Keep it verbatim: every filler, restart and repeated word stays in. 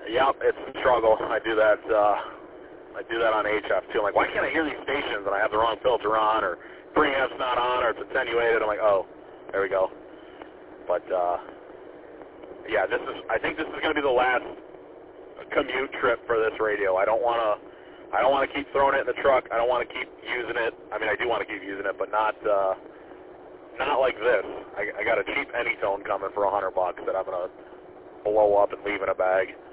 Yep, it's a struggle. I do that. Uh, I do that on H F too. I'm like, why can't I hear these stations? And I have the wrong filter on, or preamp's not on, or it's attenuated. I'm like, oh, there we go. But uh, yeah, this is. I think this is going to be the last commute trip for this radio. I don't want to. I don't want to keep throwing it in the truck. I don't want to keep using it. I mean, I do want to keep using it, but not uh, not like this. I, I got a cheap Anytone coming for a hundred bucks that I'm going to blow up and leave in a bag.